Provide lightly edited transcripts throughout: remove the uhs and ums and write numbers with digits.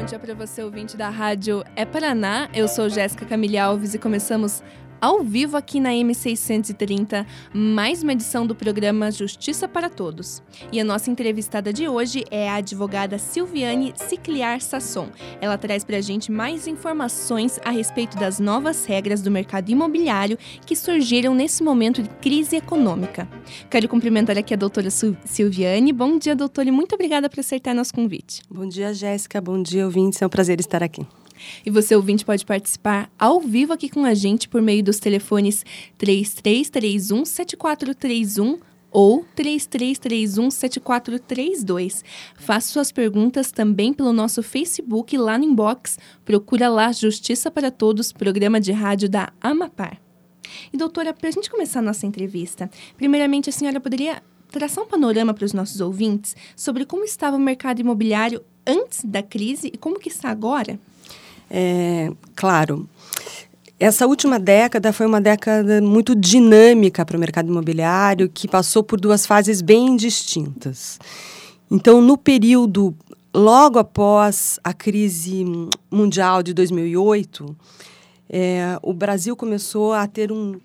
dia para você, ouvinte da Rádio É Paraná. Eu sou Jéssica Camille Alves e começamos ao vivo aqui na M630, mais uma edição do programa Justiça para Todos. E a nossa entrevistada de hoje é a advogada Silviane Cicliar Sasson. Ela traz para a gente mais informações a respeito das novas regras do mercado imobiliário que surgiram nesse momento de crise econômica. Quero cumprimentar aqui a doutora Silviane. Bom dia, doutora, e muito obrigada por aceitar nosso convite. Bom dia, Jéssica. Bom dia, ouvintes. É um prazer estar aqui. E você, ouvinte, pode participar ao vivo aqui com a gente por meio dos telefones 3331-7431 ou 3331-7432. Faça suas perguntas também pelo nosso Facebook, lá no inbox. Procura lá Justiça para Todos, programa de rádio da Amapar. E, doutora, para a gente começar a nossa entrevista, primeiramente a senhora poderia traçar um panorama para os nossos ouvintes sobre como estava o mercado imobiliário antes da crise e como que está agora? Claro, essa última década foi uma década muito dinâmica para o mercado imobiliário, que passou por duas fases bem distintas. Então, no período logo após a crise mundial de 2008, o Brasil começou a ter um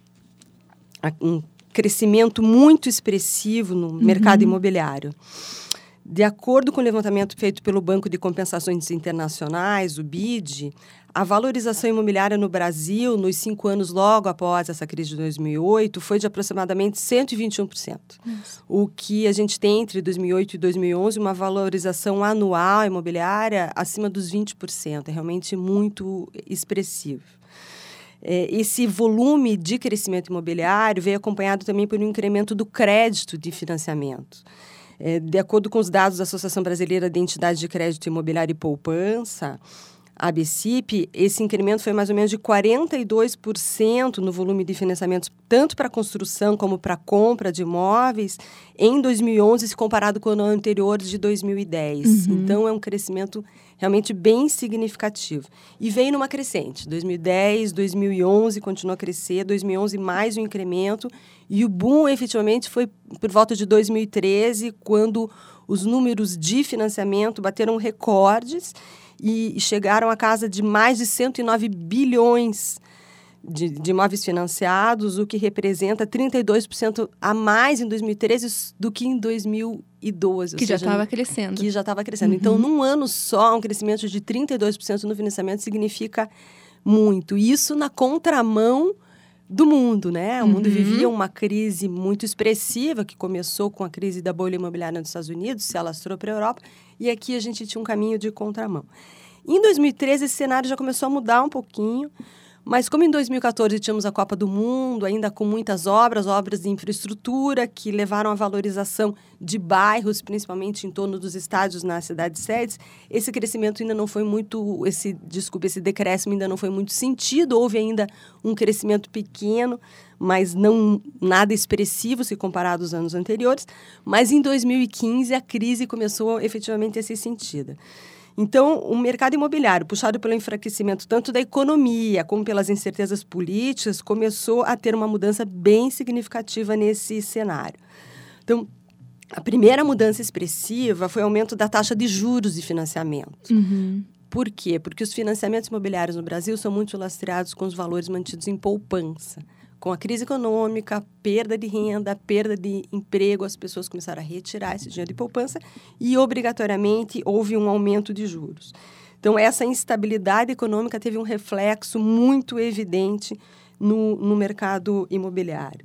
crescimento muito expressivo no mercado imobiliário. De acordo com o levantamento feito pelo Banco de Compensações Internacionais, o BID, a valorização imobiliária no Brasil, nos 5 anos logo após essa crise de 2008, foi de aproximadamente 121%. O que a gente tem entre 2008 e 2011, uma valorização anual imobiliária acima dos 20%. É realmente muito expressivo. Esse volume de crescimento imobiliário veio acompanhado também por um incremento do crédito de financiamento. De acordo com os dados da Associação Brasileira de Entidades de Crédito Imobiliário e Poupança, a ABCIP, esse incremento foi mais ou menos de 42% no volume de financiamentos, tanto para construção como para compra de imóveis, em 2011, se comparado com o ano anterior de 2010. Então, é um crescimento realmente bem significativo. E veio numa crescente. 2010, 2011 continuou a crescer, 2011 mais um incremento, e o boom efetivamente foi por volta de 2013, quando os números de financiamento bateram recordes e chegaram à casa de mais de 109 bilhões de imóveis financiados, o que representa 32% a mais em 2013 do que em 2012. Que já estava crescendo. Que já estava crescendo. Então, num ano só, um crescimento de 32% no financiamento significa muito. Isso na contramão do mundo, né? O mundo vivia uma crise muito expressiva, que começou com a crise da bolha imobiliária nos Estados Unidos, se alastrou para a Europa, e aqui a gente tinha um caminho de contramão. Em 2013, esse cenário já começou a mudar um pouquinho, mas como em 2014 tínhamos a Copa do Mundo, ainda com muitas obras de infraestrutura, que levaram à valorização de bairros, principalmente em torno dos estádios nas cidades-sedes, esse crescimento ainda não foi muito, esse decréscimo ainda não foi muito sentido, houve ainda um crescimento pequeno, mas não nada expressivo se comparado aos anos anteriores, mas em 2015 a crise começou efetivamente a ser sentida. Então, o mercado imobiliário, puxado pelo enfraquecimento tanto da economia como pelas incertezas políticas, começou a ter uma mudança bem significativa nesse cenário. Então, a primeira mudança expressiva foi o aumento da taxa de juros de financiamento. Por quê? Porque os financiamentos imobiliários no Brasil são muito lastreados com os valores mantidos em poupança. Com a crise econômica, perda de renda, perda de emprego, as pessoas começaram a retirar esse dinheiro de poupança e, obrigatoriamente, houve um aumento de juros. Então, essa instabilidade econômica teve um reflexo muito evidente no mercado imobiliário.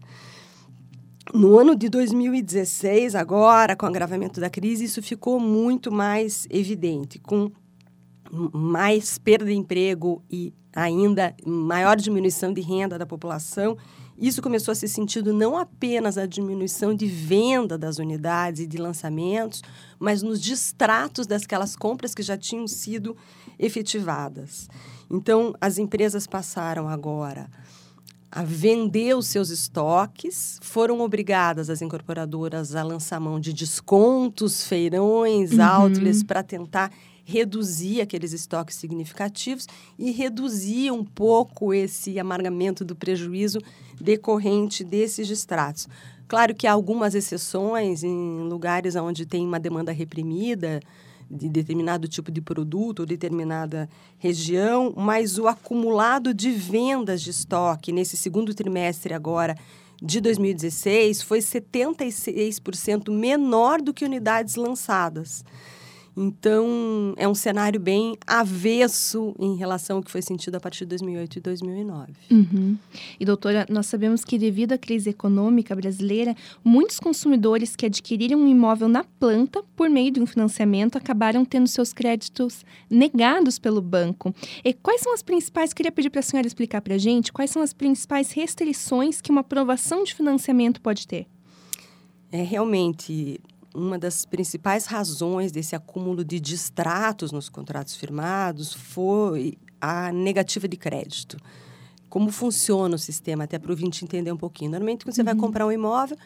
No ano de 2016, agora, com o agravamento da crise, isso ficou muito mais evidente, com mais perda de emprego e ainda maior diminuição de renda da população. Isso começou a ser sentido não apenas na diminuição de venda das unidades e de lançamentos, mas nos distratos daquelas compras que já tinham sido efetivadas. Então, as empresas passaram agora a vender os seus estoques, foram obrigadas as incorporadoras a lançar mão de descontos, feirões, outlets, para tentar reduzir aqueles estoques significativos e reduzir um pouco esse amargamento do prejuízo decorrente desses distratos. Claro que há algumas exceções em lugares onde tem uma demanda reprimida de determinado tipo de produto ou determinada região, mas o acumulado de vendas de estoque nesse segundo trimestre agora de 2016 foi 76% menor do que unidades lançadas. Então, é um cenário bem avesso em relação ao que foi sentido a partir de 2008 e 2009. Uhum. E, doutora, nós sabemos que devido à crise econômica brasileira, muitos consumidores que adquiriram um imóvel na planta por meio de um financiamento acabaram tendo seus créditos negados pelo banco. E quais são as principais, queria pedir para a senhora explicar para a gente, quais são as principais restrições que uma aprovação de financiamento pode ter? Realmente, uma das principais razões desse acúmulo de distratos nos contratos firmados foi a negativa de crédito. Como funciona o sistema, até para o ouvinte entender um pouquinho. Normalmente, quando você vai comprar um imóvel,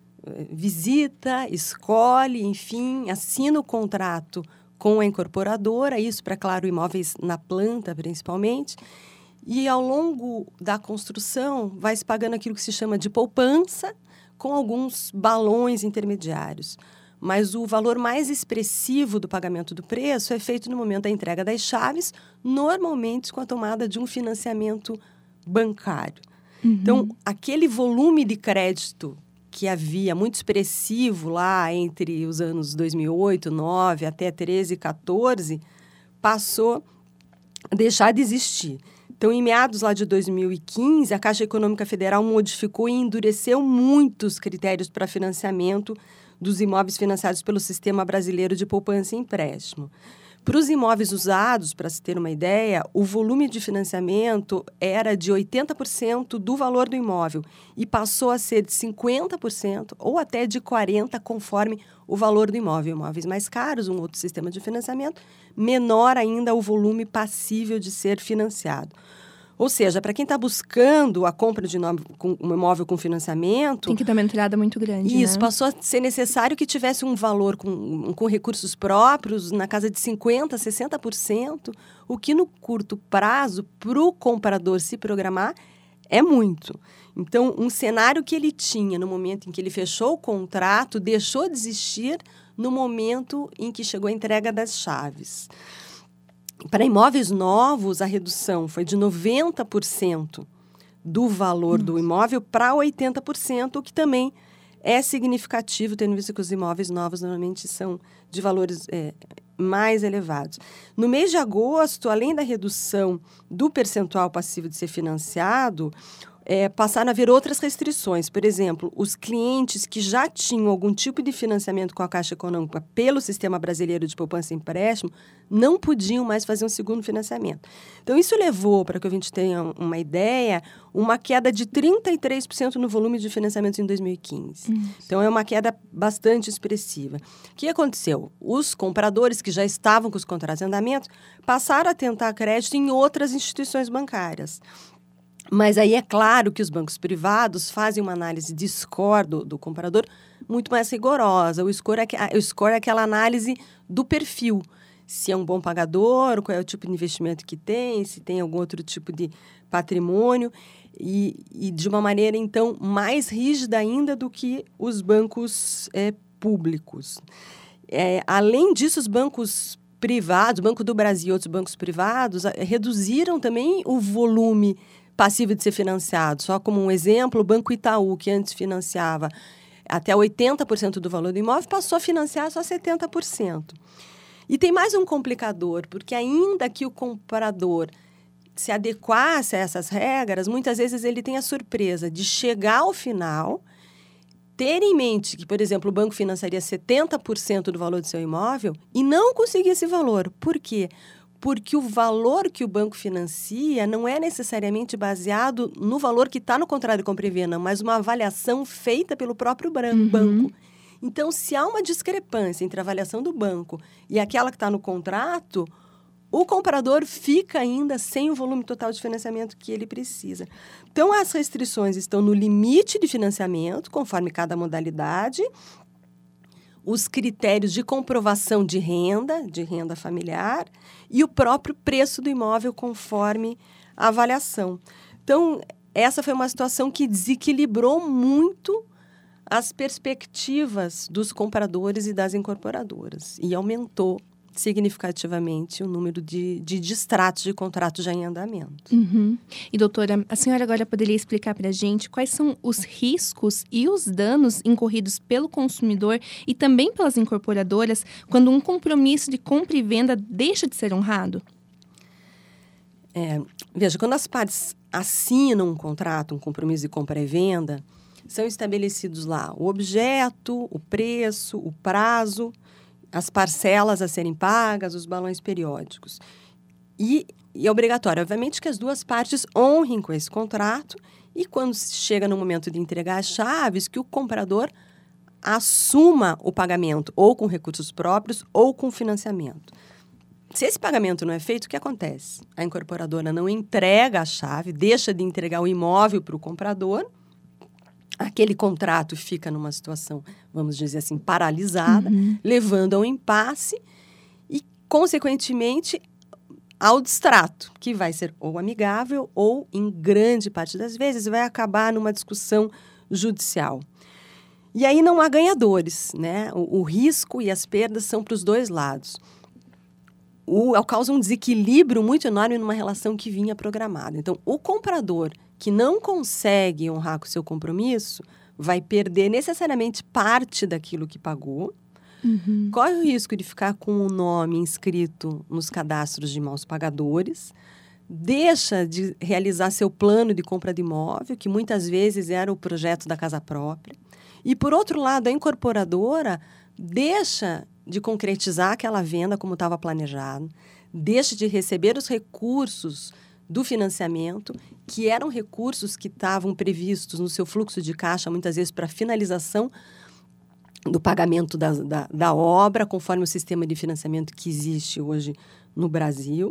visita, escolhe, enfim, assina o contrato com a incorporadora, isso para, claro, imóveis na planta, principalmente. E, ao longo da construção, vai se pagando aquilo que se chama de poupança, com alguns balões intermediários. Mas o valor mais expressivo do pagamento do preço é feito no momento da entrega das chaves, normalmente com a tomada de um financiamento bancário. Então, aquele volume de crédito que havia muito expressivo lá entre os anos 2008, 2009 até 13 e 14, passou a deixar de existir. Então, em meados lá de 2015, a Caixa Econômica Federal modificou e endureceu muitos critérios para financiamento dos imóveis financiados pelo Sistema Brasileiro de Poupança e Empréstimo. Para os imóveis usados, para se ter uma ideia, o volume de financiamento era de 80% do valor do imóvel e passou a ser de 50% ou até de 40%, conforme o valor do imóvel. Imóveis mais caros, um outro sistema de financiamento, menor ainda o volume passível de ser financiado. Ou seja, para quem está buscando a compra de um imóvel com financiamento... Tem que dar uma entrada muito grande, Isso, né? Passou a ser necessário que tivesse um valor com recursos próprios na casa de 50%, 60%, o que no curto prazo, para o comprador se programar, é muito. Então, um cenário que ele tinha no momento em que ele fechou o contrato, deixou de existir no momento em que chegou a entrega das chaves. Para imóveis novos, a redução foi de 90% do valor do imóvel para 80%, o que também é significativo, tendo visto que os imóveis novos normalmente são de valores mais elevados. No mês de agosto, além da redução do percentual passivo de ser financiado, passaram a haver outras restrições. Por exemplo, os clientes que já tinham algum tipo de financiamento com a Caixa Econômica pelo Sistema Brasileiro de Poupança e Empréstimo não podiam mais fazer um segundo financiamento. Então, isso levou, para que a gente tenha uma ideia, uma queda de 33% no volume de financiamentos em 2015. Então, é uma queda bastante expressiva. O que aconteceu? Os compradores que já estavam com os contratos em andamento passaram a tentar crédito em outras instituições bancárias. Mas aí é claro que os bancos privados fazem uma análise de score do comprador muito mais rigorosa. O score é aquela análise do perfil. Se é um bom pagador, qual é o tipo de investimento que tem, se tem algum outro tipo de patrimônio. E de uma maneira, então, mais rígida ainda do que os bancos públicos. Além disso, os bancos privados, o Banco do Brasil e outros bancos privados, reduziram também o volume passivo de ser financiado. Só como um exemplo, o Banco Itaú, que antes financiava até 80% do valor do imóvel, passou a financiar só 70%. E tem mais um complicador, porque ainda que o comprador se adequasse a essas regras, muitas vezes ele tem a surpresa de chegar ao final, ter em mente que, por exemplo, o banco financiaria 70% do valor do seu imóvel e não conseguir esse valor. Por quê? Porque o valor que o banco financia não é necessariamente baseado no valor que está no contrato de compra e venda, mas uma avaliação feita pelo próprio banco. Então, se há uma discrepância entre a avaliação do banco e aquela que está no contrato, o comprador fica ainda sem o volume total de financiamento que ele precisa. Então, as restrições estão no limite de financiamento, conforme cada modalidade, os critérios de comprovação de renda familiar, e o próprio preço do imóvel conforme a avaliação. Então, essa foi uma situação que desequilibrou muito as perspectivas dos compradores e das incorporadoras e aumentou significativamente o número de distratos de contratos já em andamento. Uhum. E, doutora, a senhora agora poderia explicar para a gente quais são os riscos e os danos incorridos pelo consumidor e também pelas incorporadoras quando um compromisso de compra e venda deixa de ser honrado? Veja, quando as partes assinam um contrato, um compromisso de compra e venda, são estabelecidos lá o objeto, o preço, o prazo, as parcelas a serem pagas, os balões periódicos. E é obrigatório, obviamente, que as duas partes honrem com esse contrato e, quando chega no momento de entregar as chaves, que o comprador assuma o pagamento, ou com recursos próprios, ou com financiamento. Se esse pagamento não é feito, o que acontece? A incorporadora não entrega a chave, deixa de entregar o imóvel para o comprador, aquele contrato fica numa situação, vamos dizer assim, paralisada, levando a um impasse e, consequentemente, ao distrato, que vai ser ou amigável ou, em grande parte das vezes, vai acabar numa discussão judicial. E aí não há ganhadores, né? O risco e as perdas são para os dois lados. Causa um desequilíbrio muito enorme numa relação que vinha programada. Então, o comprador que não consegue honrar com o seu compromisso vai perder necessariamente parte daquilo que pagou, corre o risco de ficar com o nome inscrito nos cadastros de maus pagadores, deixa de realizar seu plano de compra de imóvel, que muitas vezes era o projeto da casa própria, e, por outro lado, a incorporadora deixa de concretizar aquela venda como estava planejado, deixa de receber os recursos do financiamento, que eram recursos que estavam previstos no seu fluxo de caixa, muitas vezes para finalização do pagamento da obra, conforme o sistema de financiamento que existe hoje no Brasil.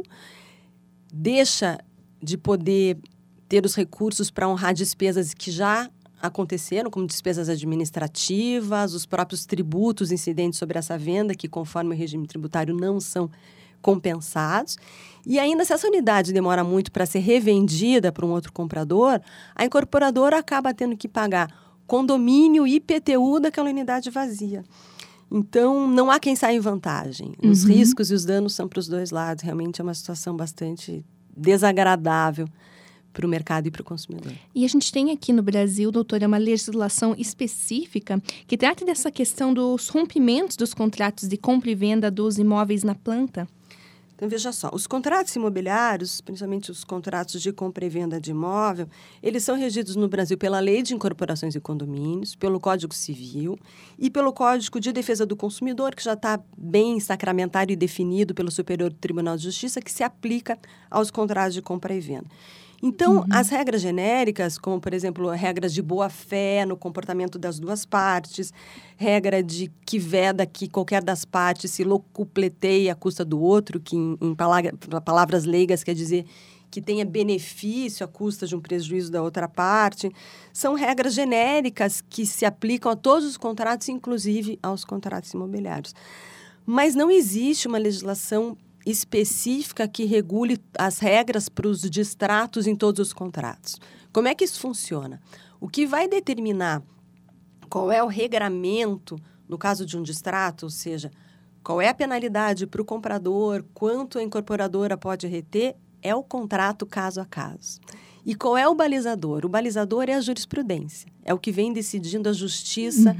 Deixa de poder ter os recursos para honrar despesas que já aconteceram, como despesas administrativas, os próprios tributos incidentes sobre essa venda, que, conforme o regime tributário, não são compensados. E ainda, se essa unidade demora muito para ser revendida para um outro comprador, a incorporadora acaba tendo que pagar condomínio e IPTU daquela unidade vazia. Então, não há quem saia em vantagem. Os riscos e os danos são para os dois lados. Realmente é uma situação bastante desagradável para o mercado e para o consumidor. E a gente tem aqui no Brasil, doutora, uma legislação específica que trata dessa questão dos rompimentos dos contratos de compra e venda dos imóveis na planta? Então, veja só, os contratos imobiliários, principalmente os contratos de compra e venda de imóvel, eles são regidos no Brasil pela Lei de Incorporações e Condomínios, pelo Código Civil e pelo Código de Defesa do Consumidor, que já está bem sacramentado e definido pelo Superior Tribunal de Justiça, que se aplica aos contratos de compra e venda. Então, as regras genéricas, como, por exemplo, regras de boa-fé no comportamento das duas partes, regra de que veda que qualquer das partes se locupleteie à custa do outro, que em palavras leigas quer dizer que tenha benefício à custa de um prejuízo da outra parte, são regras genéricas que se aplicam a todos os contratos, inclusive aos contratos imobiliários. Mas não existe uma legislação específica que regule as regras para os distratos em todos os contratos. Como é que isso funciona? O que vai determinar qual é o regramento no caso de um distrato, ou seja, qual é a penalidade para o comprador, quanto a incorporadora pode reter, é o contrato caso a caso. E qual é o balizador? O balizador é a jurisprudência. É o que vem decidindo a justiça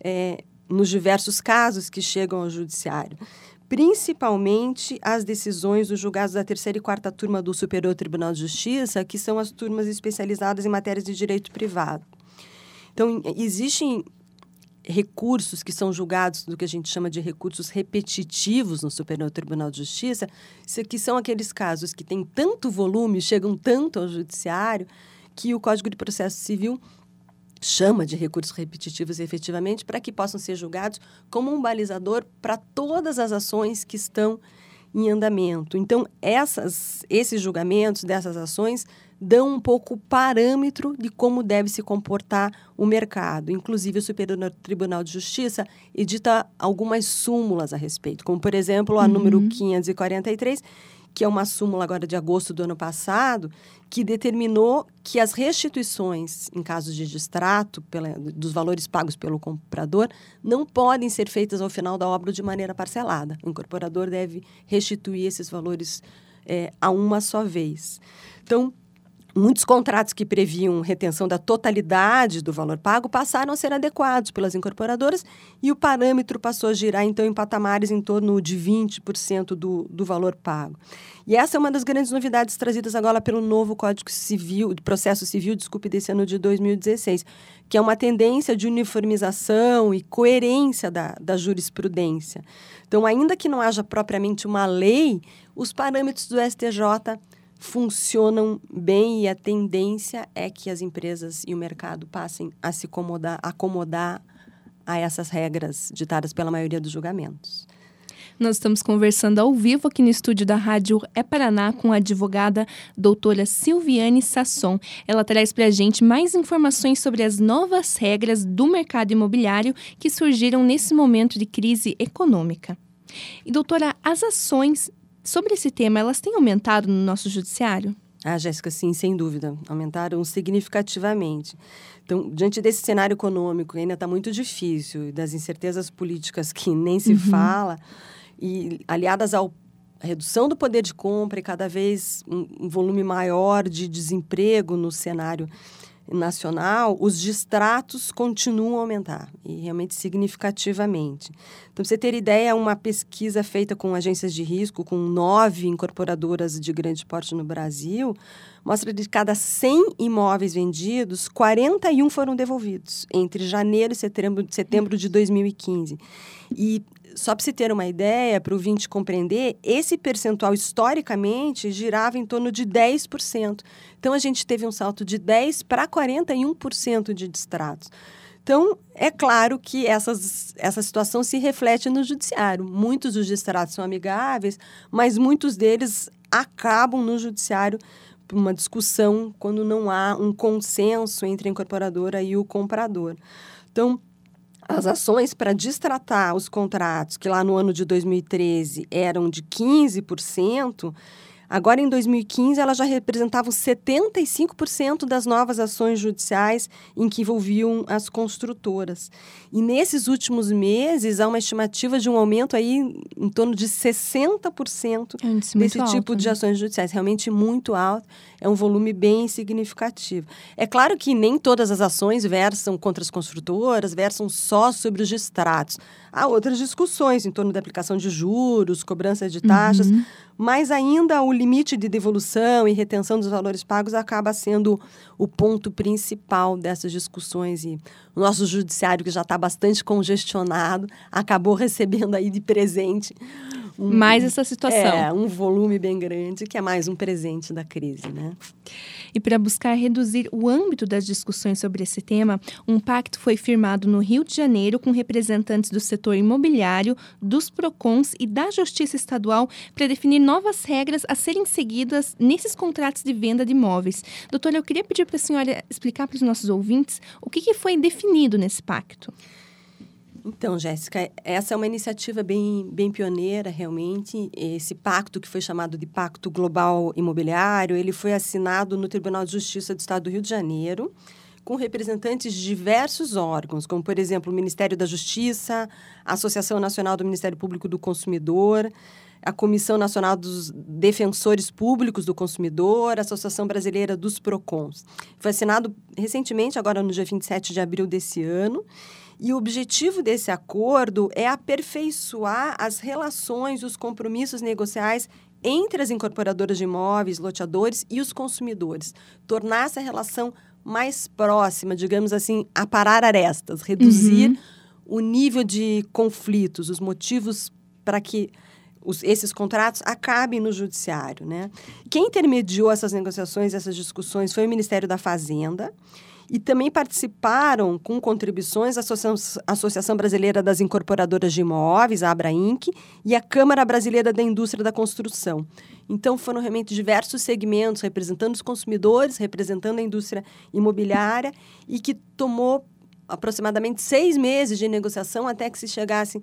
nos diversos casos que chegam ao judiciário. Principalmente as decisões dos julgados da 3ª e 4ª turma do Superior Tribunal de Justiça, que são as turmas especializadas em matérias de direito privado. Então, existem recursos que são julgados do que a gente chama de recursos repetitivos no Superior Tribunal de Justiça, que são aqueles casos que têm tanto volume, chegam tanto ao judiciário, que o Código de Processo Civil chama de recursos repetitivos efetivamente para que possam ser julgados como um balizador para todas as ações que estão em andamento. Então, esses julgamentos dessas ações dão um pouco o parâmetro de como deve se comportar o mercado. Inclusive, o Superior Tribunal de Justiça edita algumas súmulas a respeito, como, por exemplo, a número 543, que é uma súmula agora de agosto do ano passado, que determinou que as restituições, em casos de distrato, dos valores pagos pelo comprador, não podem ser feitas ao final da obra de maneira parcelada. O incorporador deve restituir esses valores a uma só vez. Então, muitos contratos que previam retenção da totalidade do valor pago passaram a ser adequados pelas incorporadoras e o parâmetro passou a girar, então, em patamares em torno de 20% do valor pago. E essa é uma das grandes novidades trazidas agora pelo novo Código Civil, Processo Civil, desse ano de 2016, que é uma tendência de uniformização e coerência da jurisprudência. Então, ainda que não haja propriamente uma lei, os parâmetros do STJ funcionam bem e a tendência é que as empresas e o mercado passem a se acomodar a essas regras ditadas pela maioria dos julgamentos. Nós estamos conversando ao vivo aqui no estúdio da Rádio Paraná com a advogada doutora Silviane Sasson. Ela traz para a gente mais informações sobre as novas regras do mercado imobiliário que surgiram nesse momento de crise econômica. E, doutora, as ações sobre esse tema, elas têm aumentado no nosso judiciário? Jéssica, sim, sem dúvida. Aumentaram significativamente. Então, diante desse cenário econômico, que ainda está muito difícil, e das incertezas políticas que nem se fala, e aliadas à redução do poder de compra e cada vez um volume maior de desemprego no cenário nacional, os distratos continuam a aumentar, e realmente significativamente. Então, para você ter ideia, uma pesquisa feita com agências de risco, com 9 incorporadoras de grande porte no Brasil, mostra que de cada 100 imóveis vendidos, 41 foram devolvidos entre janeiro e setembro de 2015. E só para se ter uma ideia, para o ouvinte compreender, esse percentual, historicamente, girava em torno de 10%. Então, a gente teve um salto de 10% para 41% de distratos. Então, é claro que essa situação se reflete no judiciário. Muitos dos distratos são amigáveis, mas muitos deles acabam no judiciário por uma discussão quando não há um consenso entre a incorporadora e o comprador. Então, as ações para distratar os contratos, que lá no ano de 2013 eram de 15%, agora em 2015 elas já representavam 75% das novas ações judiciais em que envolviam as construtoras. E nesses últimos meses há uma estimativa de um aumento aí em torno de 60% desse tipo de ações judiciais. Realmente muito alto, é um volume bem significativo. É claro que nem todas as ações versam contra as construtoras, versam só sobre os distratos. Há outras discussões em torno da aplicação de juros, cobrança de taxas, mas ainda o limite de devolução e retenção dos valores pagos acaba sendo o ponto principal dessas discussões. E o nosso judiciário, que já está bastante congestionado, acabou recebendo aí de presente mais essa situação. Um volume bem grande, que é mais um presente da crise, né? E para buscar reduzir o âmbito das discussões sobre esse tema, um pacto foi firmado no Rio de Janeiro com representantes do setor imobiliário, dos PROCONs e da Justiça Estadual para definir novas regras a serem seguidas nesses contratos de venda de imóveis. Doutora, eu queria pedir para a senhora explicar para os nossos ouvintes o que foi definido nesse pacto. Então, Jéssica, essa é uma iniciativa bem pioneira, realmente. Esse pacto, que foi chamado de Pacto Global Imobiliário, ele foi assinado no Tribunal de Justiça do Estado do Rio de Janeiro, com representantes de diversos órgãos, como, por exemplo, o Ministério da Justiça, a Associação Nacional do Ministério Público do Consumidor, a Comissão Nacional dos Defensores Públicos do Consumidor, a Associação Brasileira dos PROCONs. Foi assinado recentemente, agora no dia 27 de abril desse ano, e o objetivo desse acordo é aperfeiçoar as relações, os compromissos negociais entre as incorporadoras de imóveis, loteadores e os consumidores. Tornar essa relação mais próxima, digamos assim, aparar arestas, reduzir o nível de conflitos, os motivos para que esses contratos acabem no judiciário, né? Quem intermediou essas negociações, essas discussões, foi o Ministério da Fazenda. E também participaram, com contribuições, a Associação Brasileira das Incorporadoras de Imóveis, a Abrainc, e a Câmara Brasileira da Indústria da Construção. Então, foram realmente diversos segmentos, representando os consumidores, representando a indústria imobiliária, e que tomou aproximadamente 6 meses de negociação até que se chegasse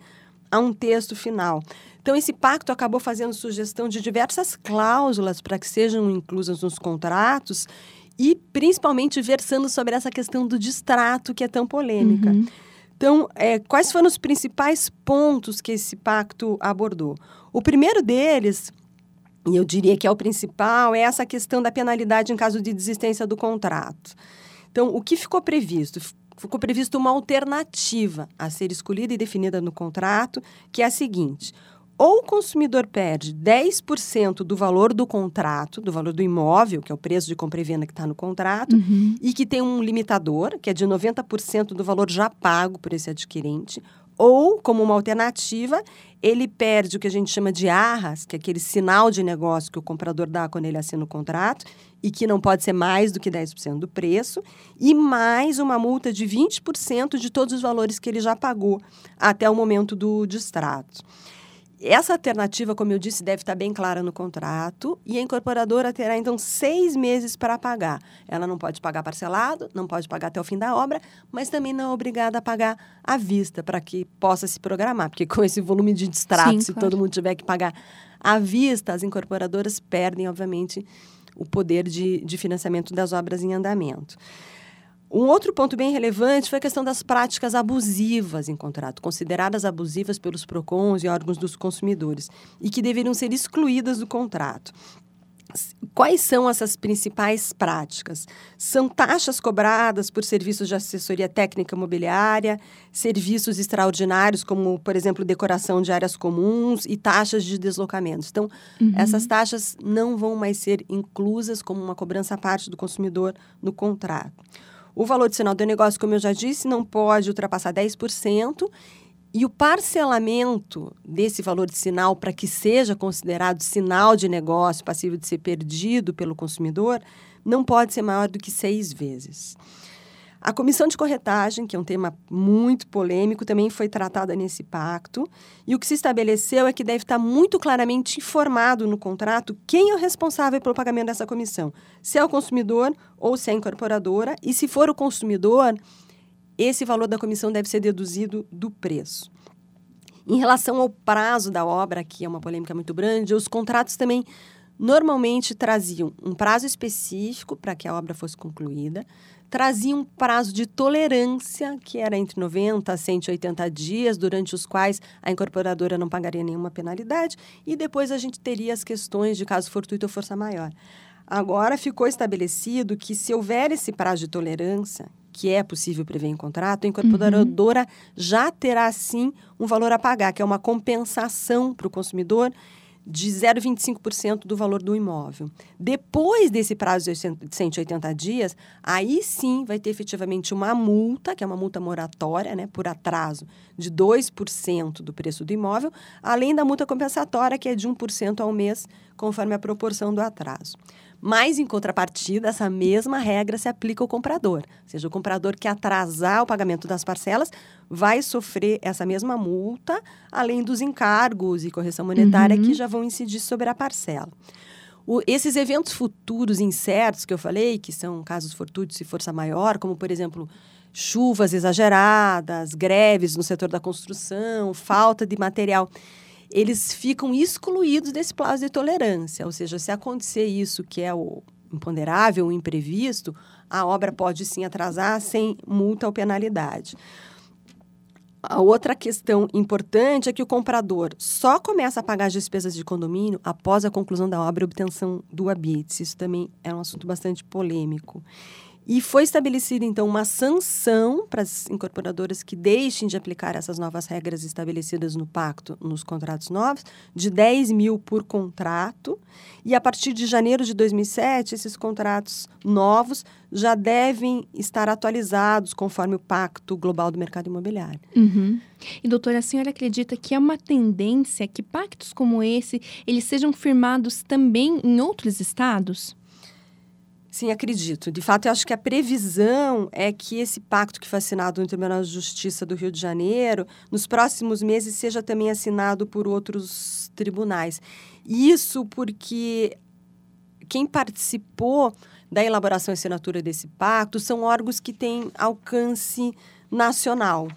a um texto final. Então, esse pacto acabou fazendo sugestão de diversas cláusulas para que sejam inclusas nos contratos e, principalmente, versando sobre essa questão do distrato, que é tão polêmica. Uhum. Então, quais foram os principais pontos que esse pacto abordou? O primeiro deles, e eu diria que é o principal, é essa questão da penalidade em caso de desistência do contrato. Então, o que ficou previsto? Ficou previsto uma alternativa a ser escolhida e definida no contrato, que é a seguinte: ou o consumidor perde 10% do valor do contrato, do valor do imóvel, que é o preço de compra e venda que está no contrato, e que tem um limitador, que é de 90% do valor já pago por esse adquirente, ou, como uma alternativa, ele perde o que a gente chama de arras, que é aquele sinal de negócio que o comprador dá quando ele assina o contrato, e que não pode ser mais do que 10% do preço, e mais uma multa de 20% de todos os valores que ele já pagou até o momento do distrato. Essa alternativa, como eu disse, deve estar bem clara no contrato e a incorporadora terá, então, 6 meses para pagar. Ela não pode pagar parcelado, não pode pagar até o fim da obra, mas também não é obrigada a pagar à vista para que possa se programar, porque com esse volume de distrato, se todo mundo tiver que pagar à vista, as incorporadoras perdem, obviamente, o poder de financiamento das obras em andamento. Um outro ponto bem relevante foi a questão das práticas abusivas em contrato, consideradas abusivas pelos PROCONs e órgãos dos consumidores, e que deveriam ser excluídas do contrato. Quais são essas principais práticas? São taxas cobradas por serviços de assessoria técnica imobiliária, serviços extraordinários, como, por exemplo, decoração de áreas comuns e taxas de deslocamentos. Então, essas taxas não vão mais ser inclusas como uma cobrança à parte do consumidor no contrato. O valor adicional do negócio, como eu já disse, não pode ultrapassar 10%, e o parcelamento desse valor de sinal para que seja considerado sinal de negócio passível de ser perdido pelo consumidor não pode ser maior do que 6 vezes. A comissão de corretagem, que é um tema muito polêmico, também foi tratada nesse pacto, e o que se estabeleceu é que deve estar muito claramente informado no contrato quem é o responsável pelo pagamento dessa comissão, se é o consumidor ou se é a incorporadora, e se for o consumidor, esse valor da comissão deve ser deduzido do preço. Em relação ao prazo da obra, que é uma polêmica muito grande, os contratos também normalmente traziam um prazo específico para que a obra fosse concluída, traziam um prazo de tolerância, que era entre 90 a 180 dias, durante os quais a incorporadora não pagaria nenhuma penalidade, e depois a gente teria as questões de caso fortuito ou força maior. Agora ficou estabelecido que, se houver esse prazo de tolerância, que é possível prever em contrato, a incorporadora já terá, sim, um valor a pagar, que é uma compensação para o consumidor de 0,25% do valor do imóvel. Depois desse prazo de 180 dias, aí sim vai ter efetivamente uma multa, que é uma multa moratória, né, por atraso, de 2% do preço do imóvel, além da multa compensatória, que é de 1% ao mês, conforme a proporção do atraso. Mas, em contrapartida, essa mesma regra se aplica ao comprador. Ou seja, o comprador que atrasar o pagamento das parcelas vai sofrer essa mesma multa, além dos encargos e correção monetária que já vão incidir sobre a parcela. Esses eventos futuros incertos que eu falei, que são casos fortuitos e força maior, como, por exemplo, chuvas exageradas, greves no setor da construção, falta de material, eles ficam excluídos desse prazo de tolerância. Ou seja, se acontecer isso, que é o imponderável, o imprevisto, a obra pode sim atrasar sem multa ou penalidade. A outra questão importante é que o comprador só começa a pagar as despesas de condomínio após a conclusão da obra e obtenção do habites. Isso também é um assunto bastante polêmico. E foi estabelecida, então, uma sanção para as incorporadoras que deixem de aplicar essas novas regras estabelecidas no pacto, nos contratos novos, de 10 mil por contrato. E, a partir de janeiro de 2007, esses contratos novos já devem estar atualizados conforme o Pacto Global do Mercado Imobiliário. E, doutora, a senhora acredita que é uma tendência que pactos como esse, eles sejam firmados também em outros estados? Sim, acredito. De fato, eu acho que a previsão é que esse pacto que foi assinado no Tribunal de Justiça do Rio de Janeiro, nos próximos meses, seja também assinado por outros tribunais. Isso porque quem participou da elaboração e assinatura desse pacto são órgãos que têm alcance nacional.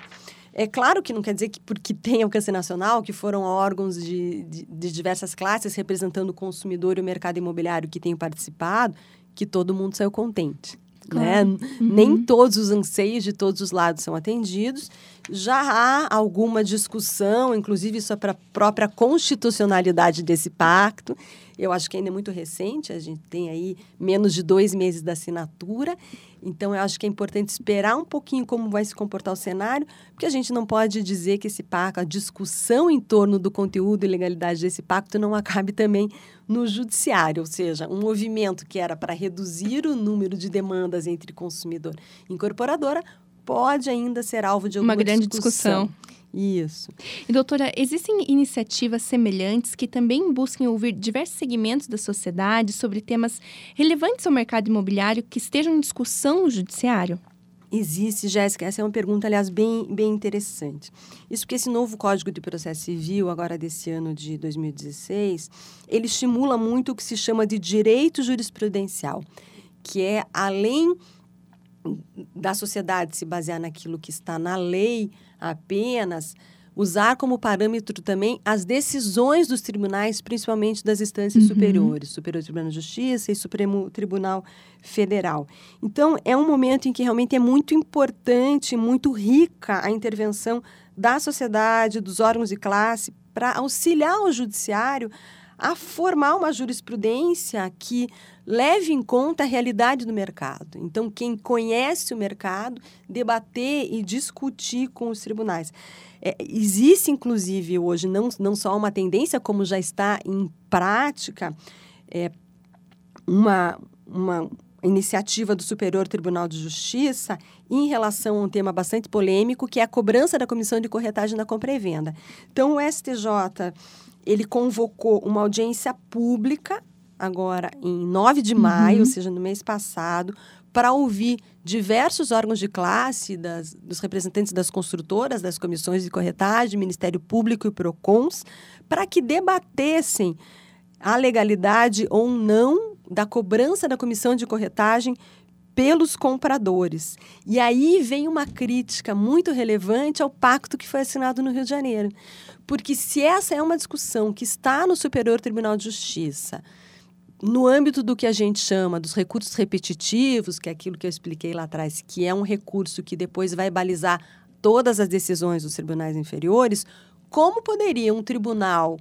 É claro que não quer dizer que porque tem alcance nacional, que foram órgãos de diversas classes representando o consumidor e o mercado imobiliário que tenham participado, que todo mundo saiu contente. Claro. Né? Nem todos os anseios de todos os lados são atendidos. Já há alguma discussão, inclusive sobre a própria constitucionalidade desse pacto. Eu acho que ainda é muito recente, a gente tem aí menos de 2 meses da assinatura. Então, eu acho que é importante esperar um pouquinho como vai se comportar o cenário, porque a gente não pode dizer que esse pacto, a discussão em torno do conteúdo e legalidade desse pacto não acabe também no judiciário, ou seja, um movimento que era para reduzir o número de demandas entre consumidor e incorporadora pode ainda ser alvo de alguma grande discussão. Isso. E, doutora, existem iniciativas semelhantes que também busquem ouvir diversos segmentos da sociedade sobre temas relevantes ao mercado imobiliário que estejam em discussão no judiciário? Existe, Jéssica. Essa é uma pergunta, aliás, bem interessante. Isso porque esse novo Código de Processo Civil, agora desse ano de 2016, ele estimula muito o que se chama de direito jurisprudencial, que é, além da sociedade se basear naquilo que está na lei apenas, usar como parâmetro também as decisões dos tribunais, principalmente das instâncias superiores, Superior Tribunal de Justiça e Supremo Tribunal Federal. Então, é um momento em que realmente é muito importante, muito rica a intervenção da sociedade, dos órgãos de classe, para auxiliar o judiciário a formar uma jurisprudência que leve em conta a realidade do mercado. Então, quem conhece o mercado, debater e discutir com os tribunais. Existe, inclusive, hoje, não só uma tendência, como já está em prática, uma iniciativa do Superior Tribunal de Justiça em relação a um tema bastante polêmico, que é a cobrança da comissão de corretagem na compra e venda. Então, o STJ... ele convocou uma audiência pública, agora em 9 de maio, ou seja, no mês passado, para ouvir diversos órgãos de classe, dos representantes das construtoras, das comissões de corretagem, Ministério Público e PROCONs, para que debatessem a legalidade ou não da cobrança da comissão de corretagem pelos compradores. E aí vem uma crítica muito relevante ao pacto que foi assinado no Rio de Janeiro. Porque se essa é uma discussão que está no Superior Tribunal de Justiça, no âmbito do que a gente chama dos recursos repetitivos, que é aquilo que eu expliquei lá atrás, que é um recurso que depois vai balizar todas as decisões dos tribunais inferiores, como poderia um tribunal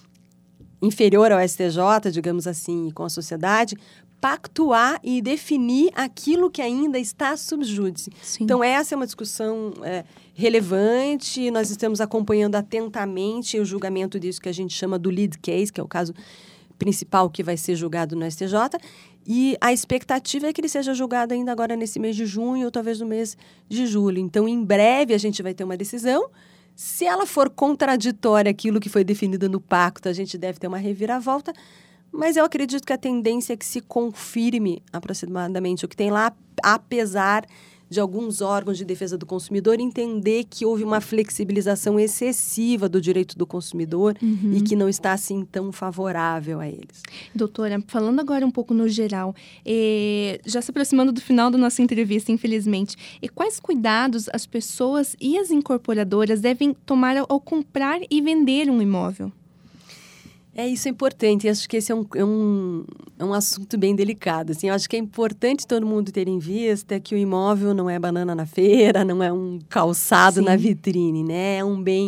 inferior ao STJ, digamos assim, com a sociedade, pactuar e definir aquilo que ainda está sob júdice? Sim. Então, essa é uma discussão relevante. Nós estamos acompanhando atentamente o julgamento disso que a gente chama do lead case, que é o caso principal que vai ser julgado no STJ. E a expectativa é que ele seja julgado ainda agora nesse mês de junho ou talvez no mês de julho. Então, em breve, a gente vai ter uma decisão. Se ela for contraditória àquilo que foi definido no pacto, a gente deve ter uma reviravolta. Mas eu acredito que a tendência é que se confirme aproximadamente o que tem lá, apesar de alguns órgãos de defesa do consumidor entender que houve uma flexibilização excessiva do direito do consumidor e que não está assim tão favorável a eles. Doutora, falando agora um pouco no geral, já se aproximando do final da nossa entrevista, infelizmente, quais cuidados as pessoas e as incorporadoras devem tomar ao comprar e vender um imóvel? Isso é importante. Acho que esse é um assunto bem delicado. Assim, eu acho que é importante todo mundo ter em vista que o imóvel não é banana na feira, não é um calçado na vitrine, né? É um bem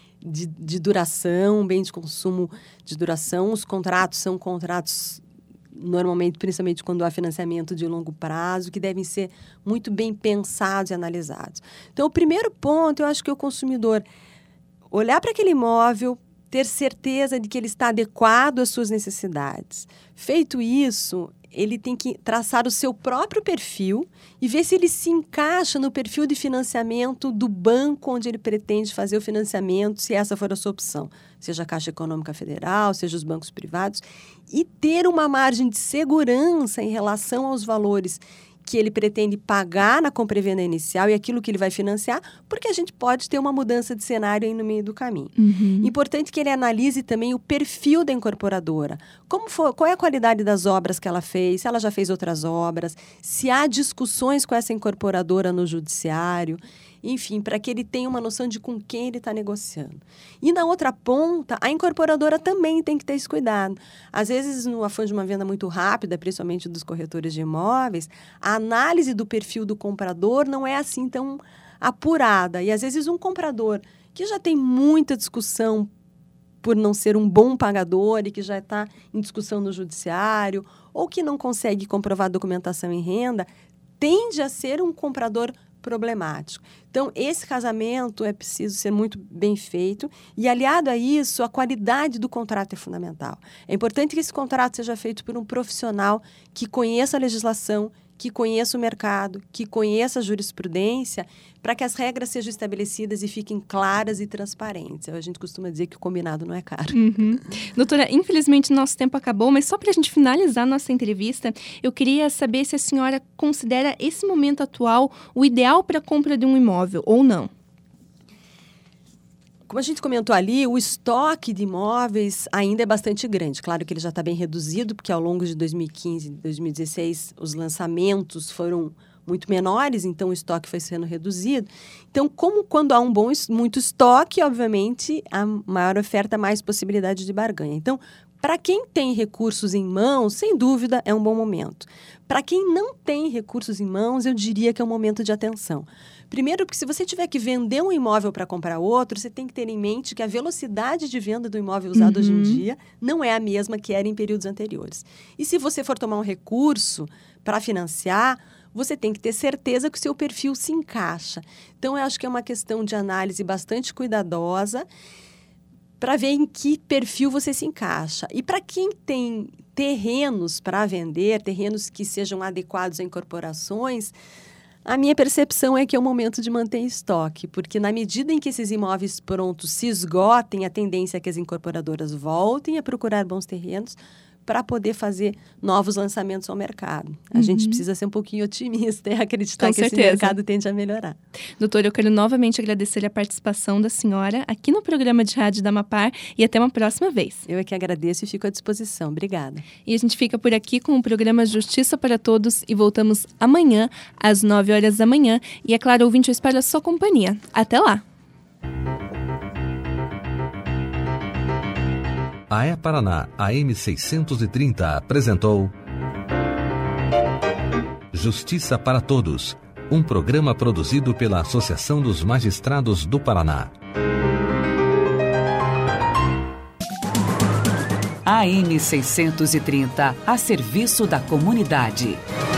de duração, um bem de consumo de duração. Os contratos são contratos, normalmente, principalmente quando há financiamento de longo prazo, que devem ser muito bem pensados e analisados. Então, o primeiro ponto, eu acho que é o consumidor olhar para aquele imóvel, ter certeza de que ele está adequado às suas necessidades. Feito isso, ele tem que traçar o seu próprio perfil e ver se ele se encaixa no perfil de financiamento do banco onde ele pretende fazer o financiamento, se essa for a sua opção, seja a Caixa Econômica Federal, seja os bancos privados, e ter uma margem de segurança em relação aos valores que ele pretende pagar na compra e venda inicial e aquilo que ele vai financiar, porque a gente pode ter uma mudança de cenário aí no meio do caminho. Importante que ele analise também o perfil da incorporadora. Qual é a qualidade das obras que ela fez, se ela já fez outras obras, se há discussões com essa incorporadora no judiciário. enfim, para que ele tenha uma noção de com quem ele está negociando. E na outra ponta, a incorporadora também tem que ter esse cuidado. Às vezes, no afã de uma venda muito rápida, principalmente dos corretores de imóveis, a análise do perfil do comprador não é assim tão apurada. E às vezes um comprador que já tem muita discussão por não ser um bom pagador e que já está em discussão no judiciário, ou que não consegue comprovar documentação em renda, tende a ser um comprador problemático. Então, esse casamento é preciso ser muito bem feito e, aliado a isso, a qualidade do contrato é fundamental. É importante que esse contrato seja feito por um profissional que conheça a legislação, que conheça o mercado, que conheça a jurisprudência, para que as regras sejam estabelecidas e fiquem claras e transparentes. A gente costuma dizer que o combinado não é caro. Uhum. Doutora, infelizmente nosso tempo acabou, mas só para a gente finalizar nossa entrevista, eu queria saber se a senhora considera esse momento atual o ideal para a compra de um imóvel ou não. Como a gente comentou ali, o estoque de imóveis ainda é bastante grande. Claro que ele já está bem reduzido, porque ao longo de 2015 e 2016 os lançamentos foram muito menores, então o estoque foi sendo reduzido. Então, como quando há muito estoque, obviamente, a maior oferta, mais possibilidade de barganha. Então, para quem tem recursos em mãos, sem dúvida, é um bom momento. Para quem não tem recursos em mãos, eu diria que é um momento de atenção. Primeiro, porque se você tiver que vender um imóvel para comprar outro, você tem que ter em mente que a velocidade de venda do imóvel usado hoje em dia não é a mesma que era em períodos anteriores. E se você for tomar um recurso para financiar, você tem que ter certeza que o seu perfil se encaixa. Então, eu acho que é uma questão de análise bastante cuidadosa para ver em que perfil você se encaixa. E para quem tem terrenos para vender, terrenos que sejam adequados a incorporações, a minha percepção é que é o momento de manter em estoque, porque na medida em que esses imóveis prontos se esgotem, a tendência é que as incorporadoras voltem a procurar bons terrenos para poder fazer novos lançamentos ao mercado. A gente precisa ser um pouquinho otimista e acreditar que esse mercado tende a melhorar. Doutora, eu quero novamente agradecer a participação da senhora aqui no programa de rádio da Amapar e até uma próxima vez. Eu é que agradeço e fico à disposição. Obrigada. E a gente fica por aqui com o programa Justiça para Todos e voltamos amanhã às 9 horas da manhã. E é claro, ouvinte, eu espero a sua companhia. Até lá! A E-Paraná, AM 630, apresentou Justiça para Todos, um programa produzido pela Associação dos Magistrados do Paraná. AM 630, a serviço da comunidade.